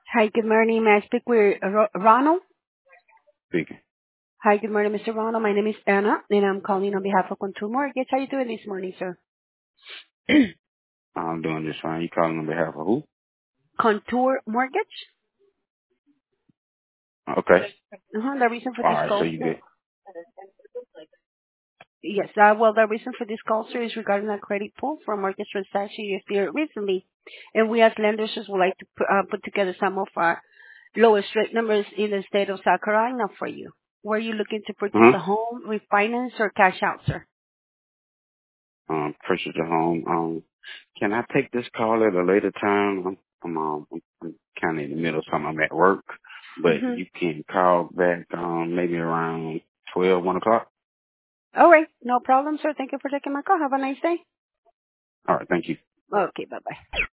Hi, good morning. May I speak with Ronald? Speaking. Hi, good morning, Mr. Ronald. My name is Anna, and I'm calling on behalf of Contour Mortgage. How you doing this morning, sir? I'm doing just fine. You calling on behalf of who? Contour Mortgage? Okay. The reason for All this right. So call, you sir? get. Yes, well, the reason for this call, sir, is regarding a credit pull for a mortgage transaction you experienced recently. And we as lenders just would like to put together some of our lowest rate numbers in the state of South Carolina for you. Were you looking to purchase a Hmm. home, refinance, or cash out, sir? Purchase a home. Can I take this call at a later time? I'm kind of in the middle of something. I'm at work, but Mm-hmm. you can call back. Maybe around 1 o'clock. All right. No problem, sir. Thank you for taking my call. Have a nice day. All right. Thank you. Okay. Bye-bye.